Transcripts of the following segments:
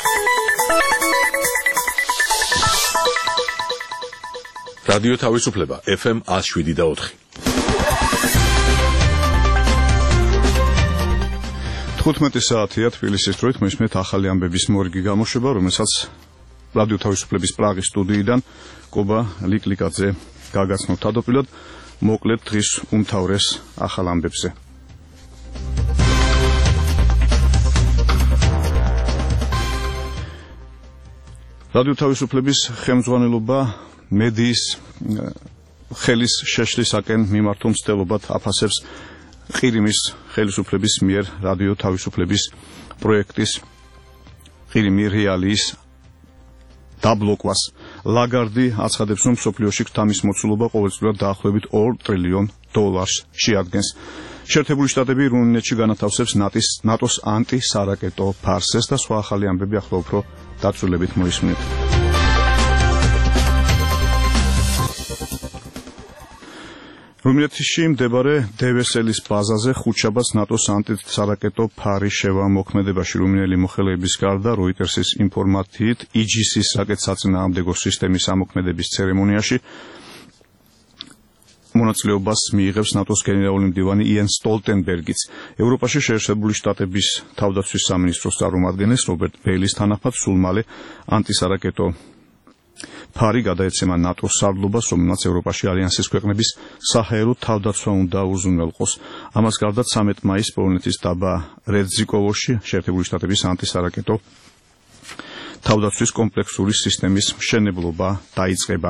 რადიო თავისუფლება FM 107.4. 15 საათია თბილისის დროით მისმენთ ახალი ამბების მორიგი გამოშვება, რომელსაც რადიო თავისუფლების პრაღის სტუდიიდან კობა ლიკლიკაძე გაგაცნობთ თავდაპირველად. მოკლედ დღის უმთავრეს ახალ ამბებზე. რადიო თავისუფლების ხელმძღვანელობა მედიის ხელის შეშლისაკენ მიმართულ მცდელობად აფასებს ყირიმის ხელისუფლების მიერ რადიო თავისუფლების პროექტის ყირიმი რეალიის დაბლოკვას. ლაგარდი აცხადებს, რომ მსოფლიოში ქთამის მოცულობა ყოველწლიურად დაახლოებით $2 ტრილიონ შეადგენს. შეერთებული შტატები რუმინეთში განათავსებს ნატოს ანტისარაკეტო ფარსეს და სხვა ახალი ამბები ახლა უფრო დაწვრილებით მოისმინეთ. რუმინეთში მდებარე დევესელის ბაზაზე ხუთშაბათს ნატოს ანტისარაკეტო ფარის შევა მოქმედებაში. რუმინელი მოხელეების გარდა როიტერსის ინფორმაციით IGC-ის საკეთსაწინააღმდეგო სისტემის ამოქმედების ცერემონიაში მონაწილეობას მიიღებს ნატოს გენერალური მდივანი იენ სტოლტენბერგიც. ევროპაში შეერთებული შტატების თავდაცვის სამინისტროს წარმომადგენლის რობერტ ბეილის თანახმად სულ მალე ანტისარაკეტო ფარი გადაეცემა ნატოს სარდლობას, რომელმაც ევროპაში ალიანსის ქვეყნების საჰაერო თავდაცვა უნდა უზრუნველყოს. ამას გარდა 13 მაისს პოლონეთის დაბა რედზიკოვოში შეერთებული შტატების ანტისარაკეტო თავდაცვის კომპლექსური სისტემის მშენებლობა დაიწყება.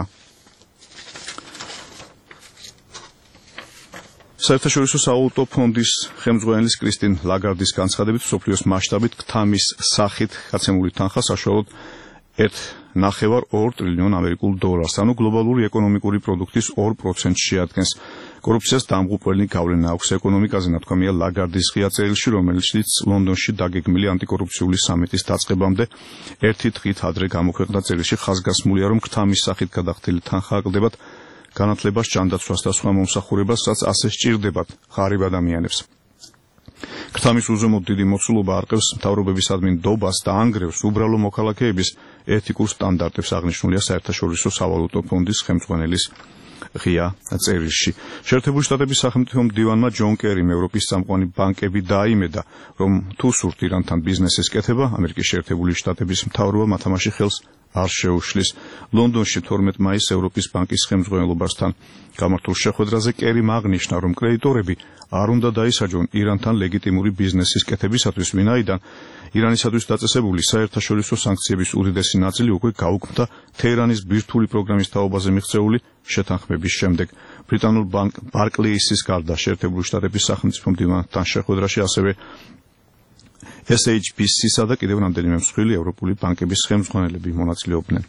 საერთაშორისო სავალუტო ფონდის ხელმძღვანელის კრისტინ ლაგარდის განცხადებით, მსოფლიოს მასშტაბით ქთამის სახით გაცემული თანხა საშუალოდ $1.5 ტრილიონ ამერიკულ დოლარს, ანუ გლობალური ეკონომიკური პროდუქტის 2% შეადგენს. კორუფციას დამღუპველი გავლენა აქვს ეკონომიკაზე, ნათქვამია ლაგარდის ღია წერილში, რომელშიც ლონდონში დაგეგმილი ანტიკორუფციული სამიტის დაწყებამდე ერთი დღით ადრე გამოქვეყნდა წერილში ხაზგასმულია, რომ ქთამის სახით გადახდილი თანხა აკლდებათ განათლებას, ჯანდაცვას და სხვა მომსახურებას, რაც ასე სჭირდებათ ღარიბ ადამიანებს. ქთამის უზომოდ დიდი მოცულობა არყევს მთავრობებისადმი ნდობას და ანგრევს უბრალო მოქალაქეების ეთიკურ სტანდარტებს, აღნიშნულია საერთაშორისო სავალუტო ფონდის ხელმძღვანელის ღია წერილში. შეერთებული შტატების სახელმწიფო მდივანმა ჯონ კერიმ ევროპის წამყვანი ბანკები დაიმედა, რომ თუ სურთ ირანთან ბიზნესის კეთება, ამერიკის შეერთებული შტატების მთავრობა მათამაში ხელს არ შეუშლის. ლონდონში 12 მაისს ევროპის ბანკის ხელმძღვანელობასთან გამართულ შეხვედრაზე კერიმ აღნიშნა, რომ კრედიტორები არ უნდა დაისაჯონ ირანთან ლეგიტიმური ბიზნესის კეთებისათვის, ვინაიდან ირანისათვის დაწესებული საერთაშორისო სანქციების უდიდესი ნაწილი უკვე გაუქმდა თეირანის ბირთვული პროგრამის თაობაზე მიღწეული შეთანხმების შემდეგ. ბრიტანულ ბანკ ბარკლეისის გარდა შეერთებული შტატების სახელმწიფო მდივანთან შეხვედრაში ასევე SHBC-სა და კიდევ რამდენიმე მსხვილი ევროპული ბანკების ხელმძღვანელები მონაწილეობდნენ.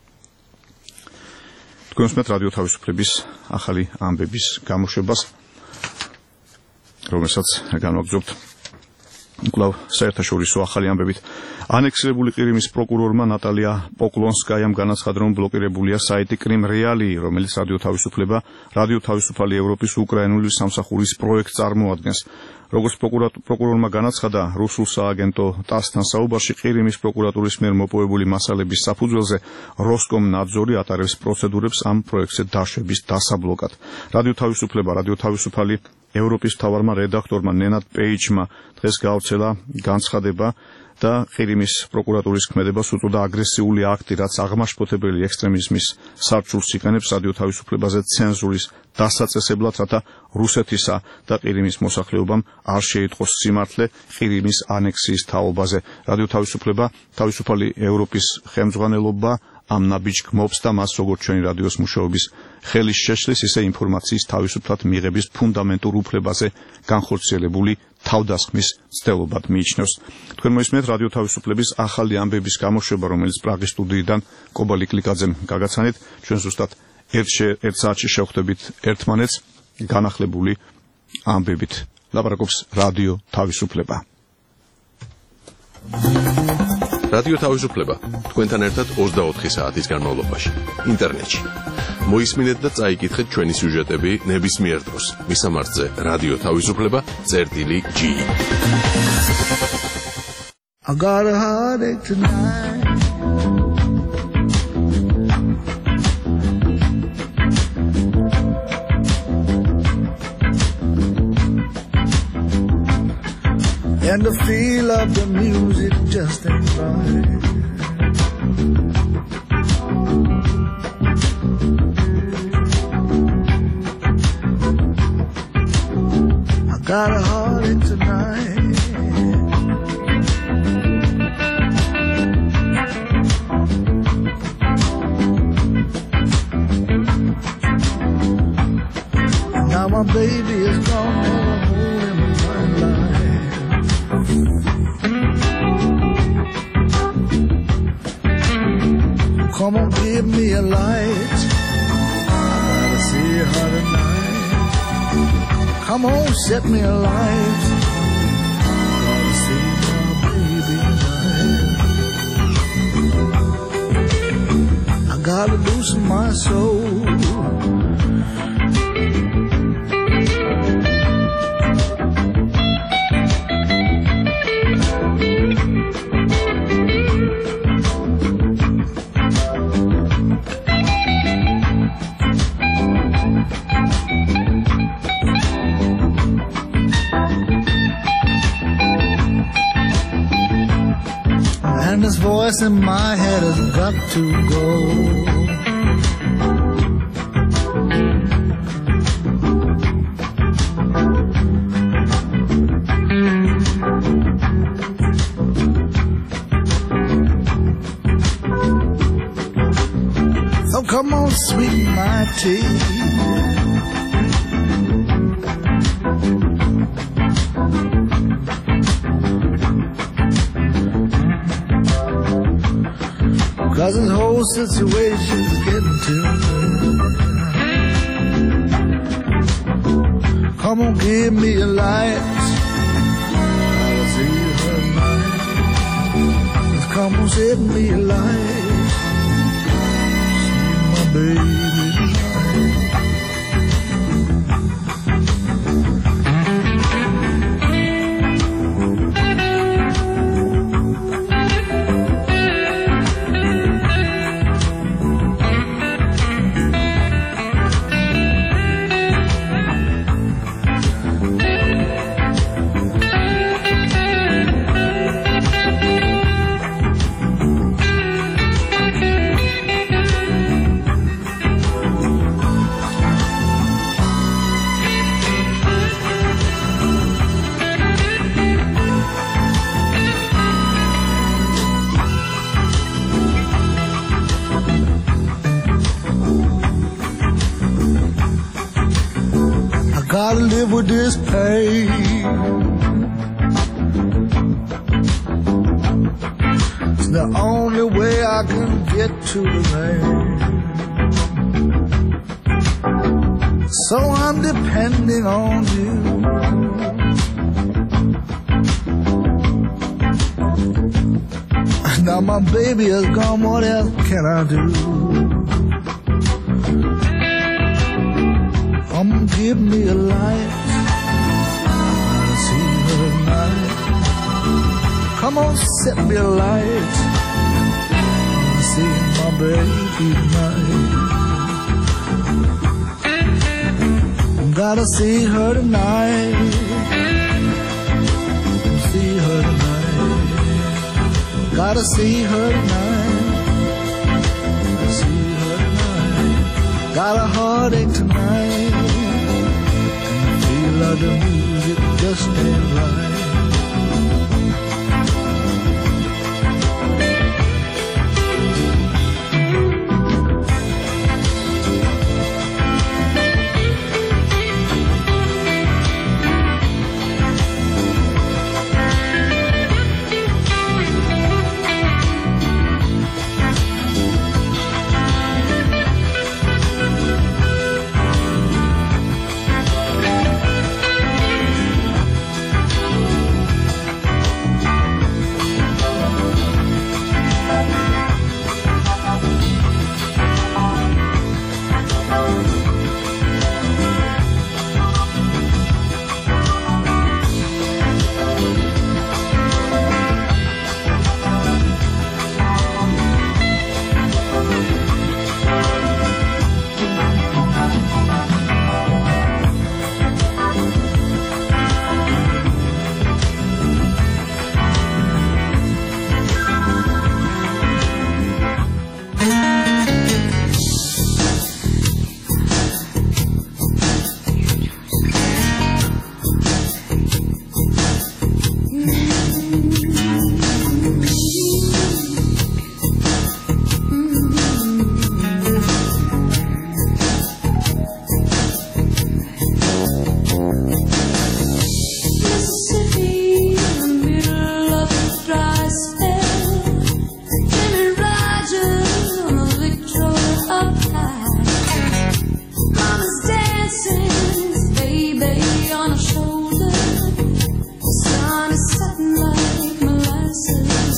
თქვენ უსმენთ რადიო თავისუფლების ახალი ამბების გამოშვებას, რომელსაც განვაგრძობთ კვლავ საერთაშორისო ახალი ამბებით. ანექსირებული ყირიმის პროკურორმა ნატალია პოკლონსკაიამ განაცხადა, რომ ბლოკირებულია საიტი კრიმ რეალii, რომელიც რადიო თავისუფალი ევროპის უკრაინული სამსახურის პროექტს წარმოადგენს. როგორც პროკურორმა განაცხადა რუსულ სააგენტო ტასთან საუბარში, ყირიმის პროკურატურის მიერ მოპოვებული მასალების საფუძველზე როსკომნაძორი ატარებს პროცედურებს ამ პროექტზე დაშვების დასაბლოკად. რადიო თავისუფალი ევროპის მთავარმა რედაქტორმა ნენად პეიჯმა დღეს გაავრცელა განცხადება და ყირიმის პროკურატურის ქმედებას უწოდა აგრესიული აქტი, რაც აღმაშფოთებელი ექსტრემიზმის სარჩულს იყენებს რადიო თავისუფლებაზე ცენზურის დასაწესებლად, რათა რუსეთისა და ყირიმის მოსახლეობამ არ შეიტყოს სიმართლე ყირიმის ანექსიის თაობაზე. რადიო თავისუფალი ევროპის ხელმძღვანელობა ამ ნაბიჯს გმობს და მას როგორც ჩვენი რადიოს მუშაობის ხელის შეშლის, ისე ინფორმაციის თავისუფლად მიღების ფუნდამენტურ უფლებაზე განხორციელებული თავდასხმის მცდელობად მიიჩნევს. თქვენ მოისმენთ რადიო თავისუფლების ახალი ამბების გამოშვება, რომელიც პრაღის სტუდიიდან კობა ლიკლიკაძემ გაგაცანით. ჩვენ ზუსტად 1 საათში შევხვდებით ერთმანეთს განახლებული ამბებით. ლაპარაკობს რადიო თავისუფლება. რადიო თავისუფლება თქვენთან ერთად 24 საათის განმავლობაში ინტერნეტში. მოისმინეთ და წაიკითხეთ ჩვენი სიუჟეტები ნებისმიერ დროს. მისამართზე რადიო თავისუფლება.ge I got a heartache tonight. And the feel of the music just ain't right. I got a heartache tonight. Now my baby is gone, never holding my life. Come on, give me a light. I gotta see her tonight. Come on, set me a light. I gotta see my baby tonight. I gotta loosen my soul. And this voice in my head has got to go. So come on, sweeten my tea. Cause this whole situation's getting to me. Come on, give me a light. I'll see her tonight. Just come on, set me a light. See my baby gotta live with this pain. It's the only way I can get to the rain. So I'm depending on you. Now my baby is gone, what else can I do? Give me a light. I see her tonight. Come on, set me a light. I see my baby tonight. Gotta see her tonight. See her tonight. Gotta see her tonight. See her tonight. Got a heartache tonight. The music just ain't right.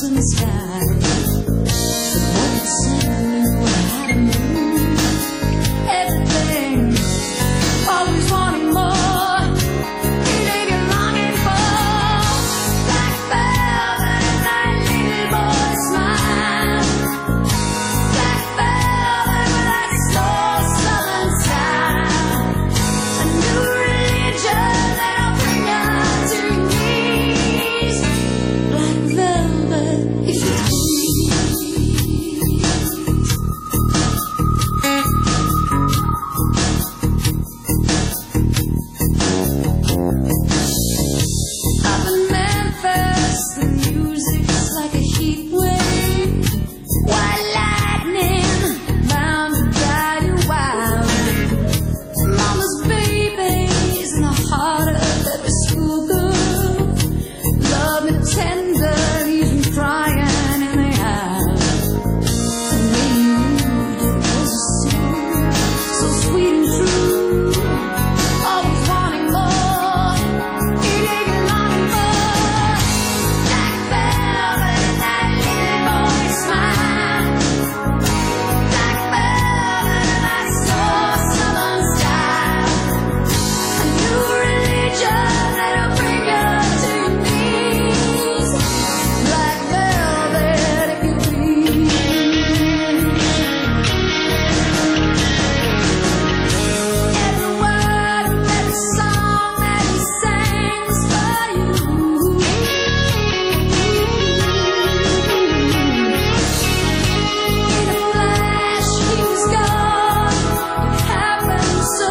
southern sky. What it seemed we had to move. Everything, always wanting more. Anything you're longing for. Black velvet and that little boy smile. Black velvet with that slow southern style. A new religion that'll bring you to your knees. Black velvet, if you please. Up in Memphis, the music's like a heat wave. White lightning, bound to guide you wild. Mama's babies in the heart of every schoolgirl. Love me tender, even crying in the eye. The way you moved, it was a sin, so sweet and true. Always wanting more, eating and longing for. Black velvet and that little boy smile. Black velvet and that slow southern style. A new religion that'll bring you to your knees. Black velvet, if you please. Every word of every song that he sang was for you. In a flash, he was gone. It happened so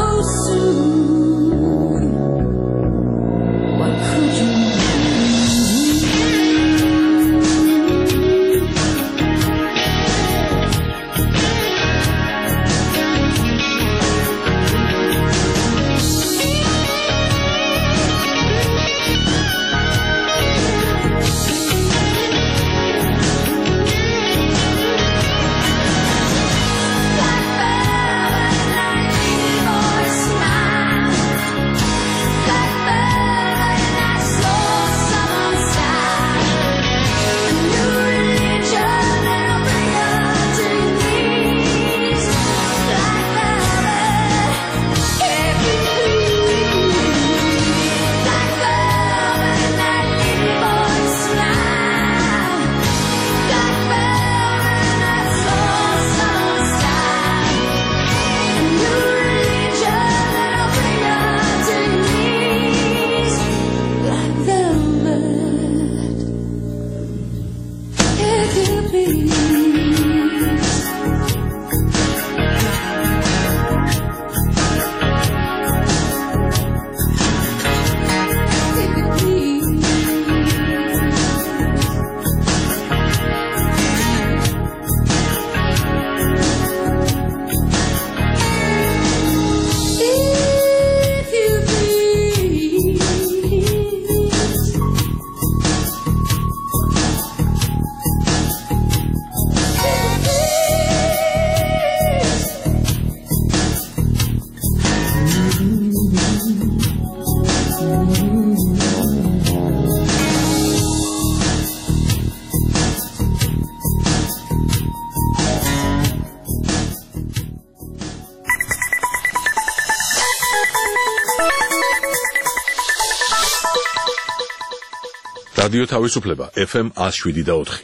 soon. What could you do? Black velvet and that little boy smile. Black velvet and that slow southern style. A new religion that'll bring you to your knees. Black velvet, if you please. Black velvet and that little boy smile. Black velvet and that slow southern style. A new religion that'll bring you to your knees. Black velvet, if you please. If you please. If you please. რადიო თავისუფლება FM 107.4.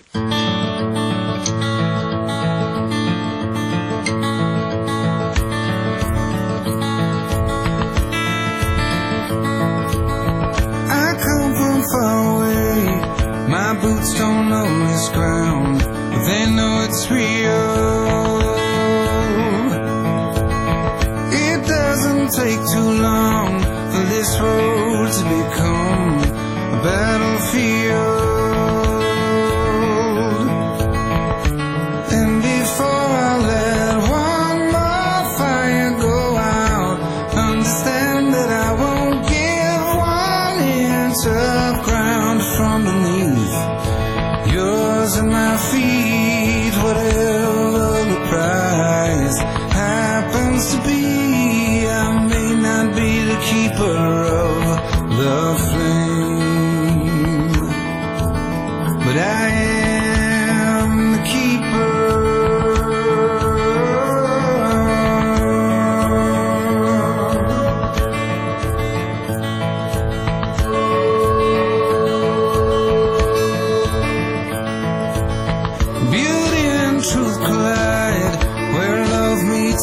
I come from far away. My boots don't know this ground, but they know it's real. It doesn't take too long for this road to become a battlefield. And before I let one more fire go out, understand that I won't give 1 inch of ground from beneath yours and my feet. Whatever the price happens to be, I may not be the keeper of the flame, but I am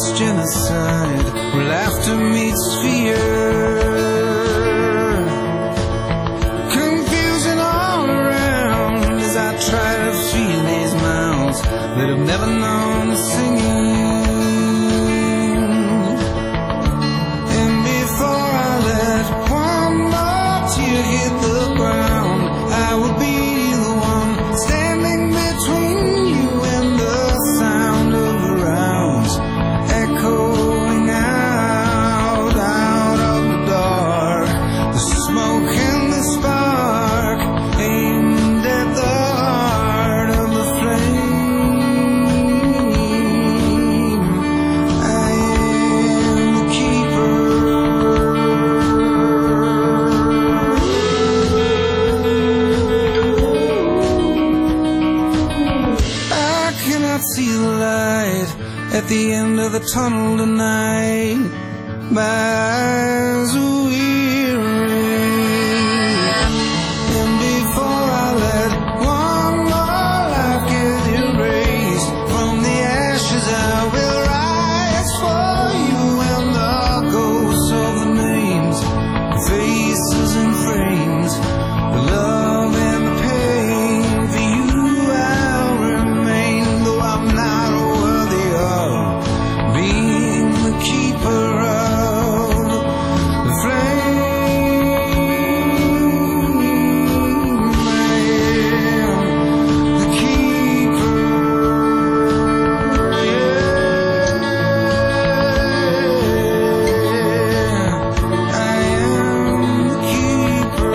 genocide where laughter meets fear. Confusion all around as I try to feel these mouths that have never known singing. And before I let one more tear hit the ground, I will be the one standing between you and the sound of the rounds echoing out of the dark. The smoke and the spark aimed at the heart of the flame. I am the keeper. I cannot see the light at the end of the tunnel tonight. My eyes are weary. And before I let one more life get erased from the ashes, I will rise for you and the ghosts of the names, faces and frames, the love and the pain. For you I'll remain, though I'm not worthy of being the keeper of the flame. I am the keeper. Yeah, I am the keeper.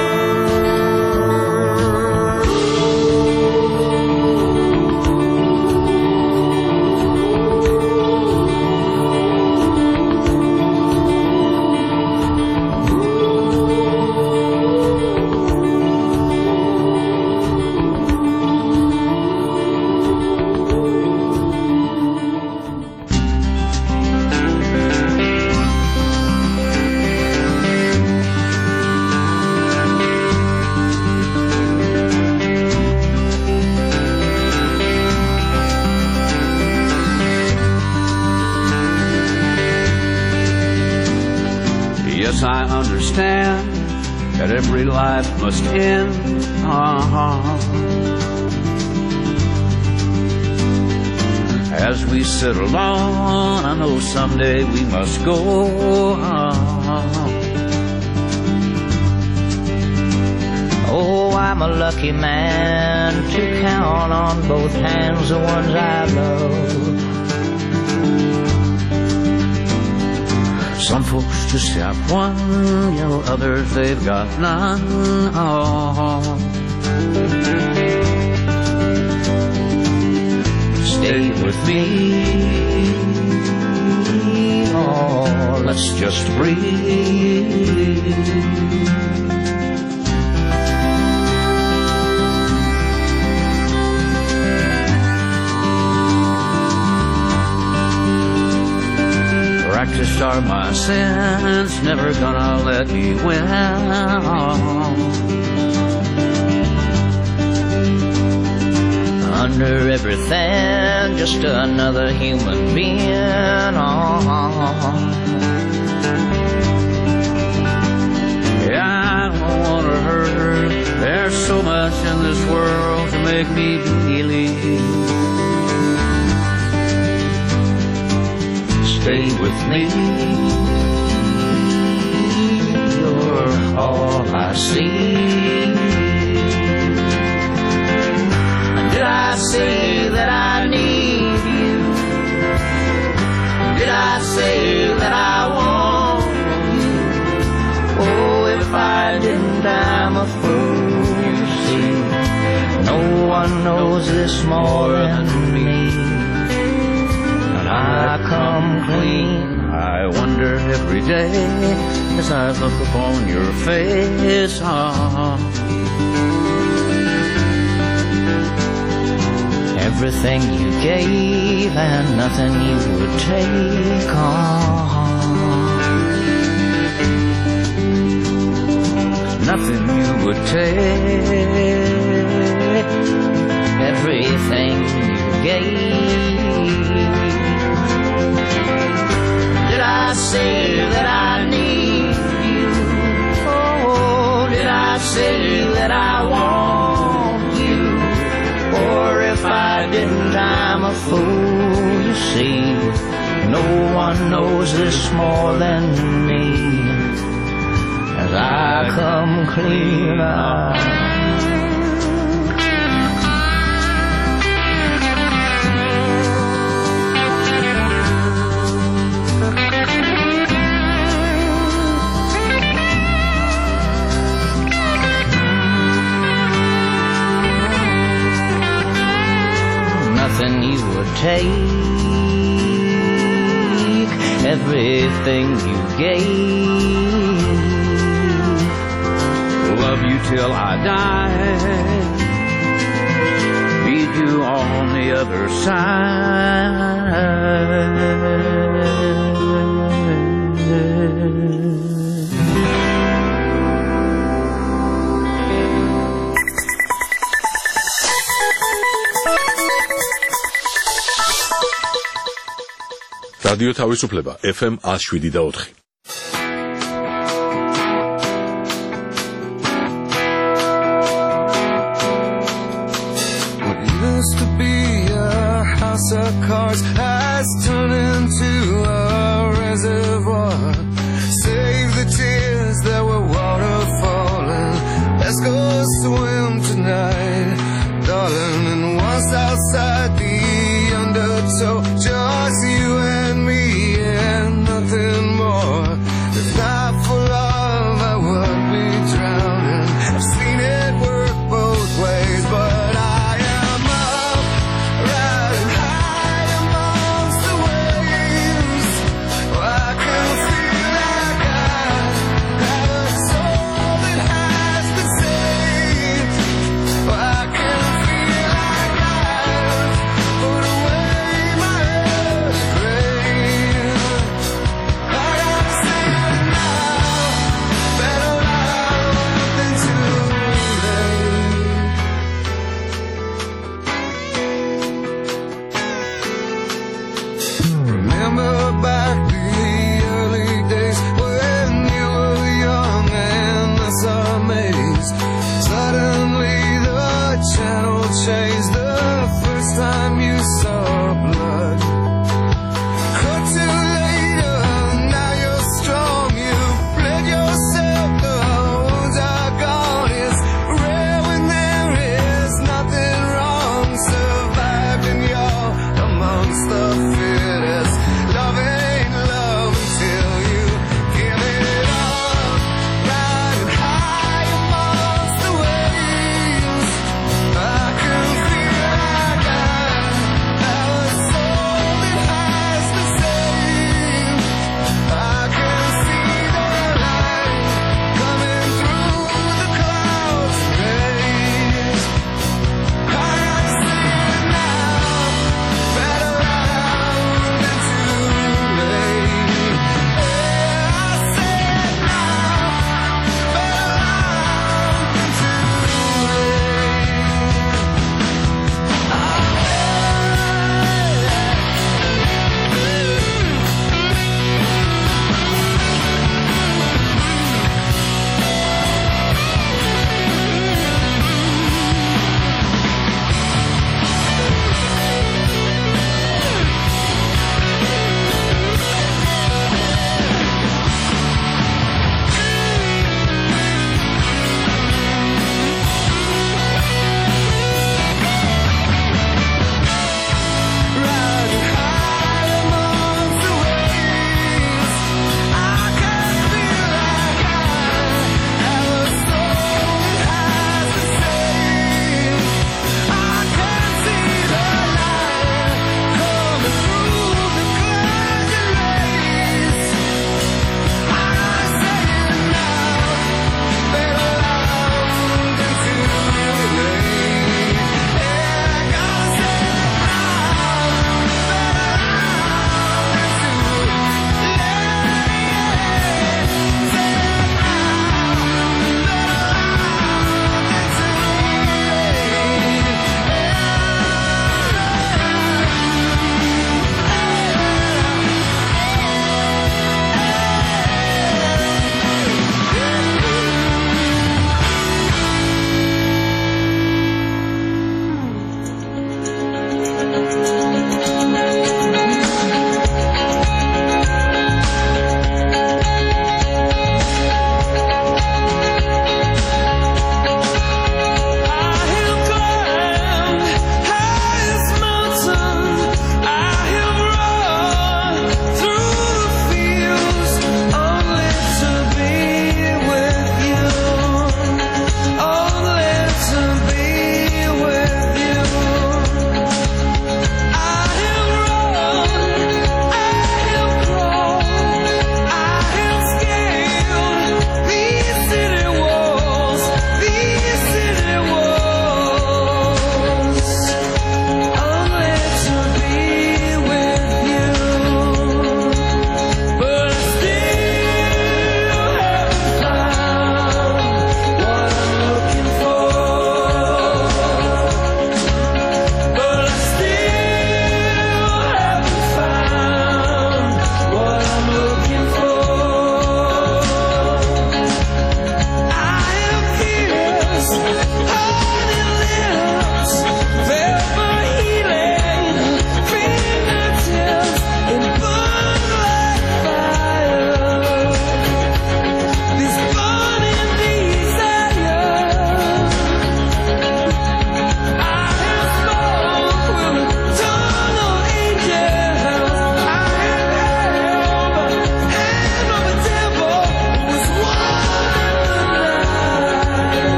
Yes, I understand that every life must end. As we settle on, I know someday we must go. Oh, I'm a lucky man to count on both hands the ones I love. Some folks just have one, you know, others they've got none. Stay with me, oh, let's just breathe. Practiced are my sins, never gonna let me win. Under everything, just another human being. Yeah, I don't wanna hurt her. There's so much in this world to make me believe. Stay with me, you're all I see. Did I say that I need you? Did I say that I want you? Oh, if I didn't, I'm a fool, you see. No one knows this more than me. I come clean. I wonder every day as I look upon your face. Everything you gave and nothing you would take Nothing you would take. Everything you gave. didn't, I'm a fool, you see. No one knows this more than me. As I come clean out. Nothing you would take, everything you gave. Love you till I die, meet you on the other side. რადიო თავისუფლება FM 107.4. What used to be a house of cards has turned into a reservoir. Save the tears that were water falling. Let's go swim tonight, darling. And once outside the undertow, just you and me and nothing more. If not for love, I would be drowning. I've seen it work both ways, but I am up, riding high amongst the waves. I can feel like I have a soul that has been saved. I can feel like I've put away my earthly grave. I gotta say it now, better loud than too late. Remember back the early days when you were young and us amazed. Suddenly the channel changed the first time you saw blood. Cut to later, now you're strong, you've bled yourself, the wounds are gone. It's rare when there is nothing wrong. Surviving, you're amongst the fittest. Love ain't love until you give it up. Riding high amongst the waves. I can feel like I have a soul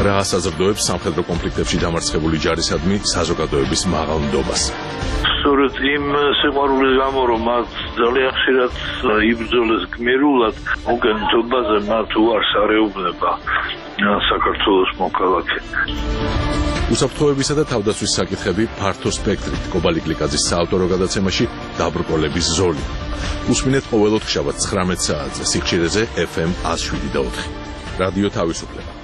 რა ასაზრდოებს სამხედრო კონფლიქტებში დამარცხებული ჯარისადმი საზოგადოების მაღალ ნდობას. სწორედ იმ სიყვარულის გამო, რომ მათ ძალიან ხშირად იბრძოლეს გმირულად, მოგენთობაზე მათ უარს არეუბნება საქართველოს მოქალაქე. უსაფრთხოებისა და თავდაცვის საკითხები ფართო სპექტრით კობალი გლიკაძის საავტორო გადაცემაში დაბრკოლების ზოლი. უსმინეთ ყოველ ოთხშაბათს 19 საათზე სიხშირეზე FM 107.4. რადიო თავისუფლება.